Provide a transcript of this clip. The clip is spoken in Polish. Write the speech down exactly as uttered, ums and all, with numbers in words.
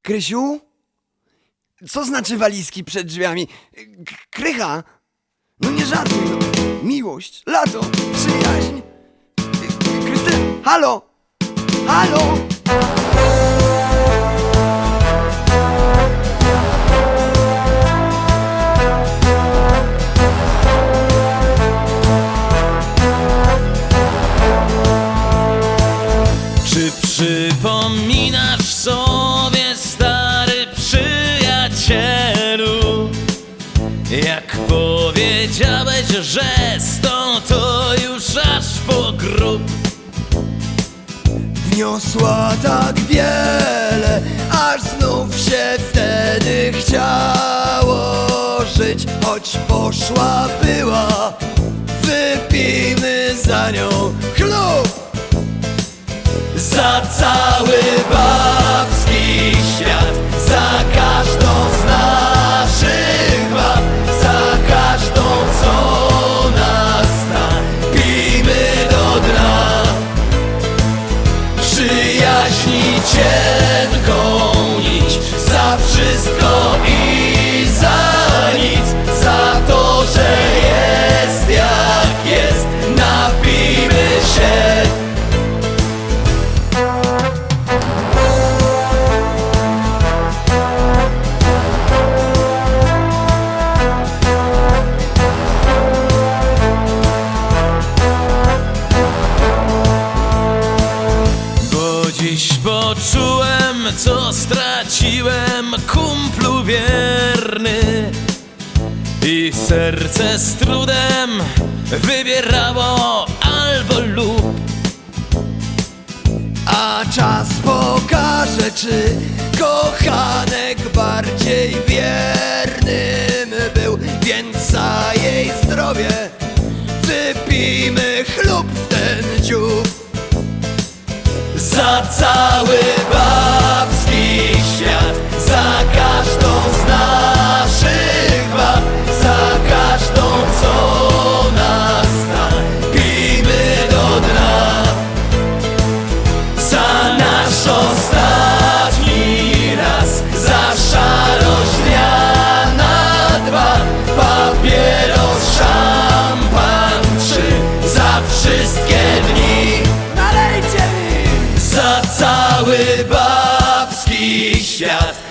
Krysiu? Co znaczy walizki przed drzwiami? K Krycha? No nie żartuj, no. Miłość, lato, przyjaźń. Krystyna, halo? Halo? Czy przypominasz sobie, stary przyjacielu, jak powiedziałeś, że stąd to już aż po grób? Wniosła tak wiele, aż znów się wtedy chciało żyć. Choć poszła była, wypijmy za nią chlub. Za cały babski świat, za każdą z naszych bab, za każdą, co nas zna, pijmy do dna. Przyjaźni cienką nić, za wszystko i za nic, za to, że jest jak jest, napijmy się. Dziś poczułem, co straciłem, kumplu wierny, i serce z trudem wybierało albo lub. A czas pokaże, czy kochanek bardziej wiernym był. Więc za jej zdrowie wypijmy chlub w ten dziób. Za cały babski świat, za każdą z naszych bab, za każdą, co nas zna, pijmy do dna. Za nasz ostatni raz, za szarość dnia na dwa, papieros, szampan, trzy, za wszystkie dni. Nalejcie mi! Za cały babski świat,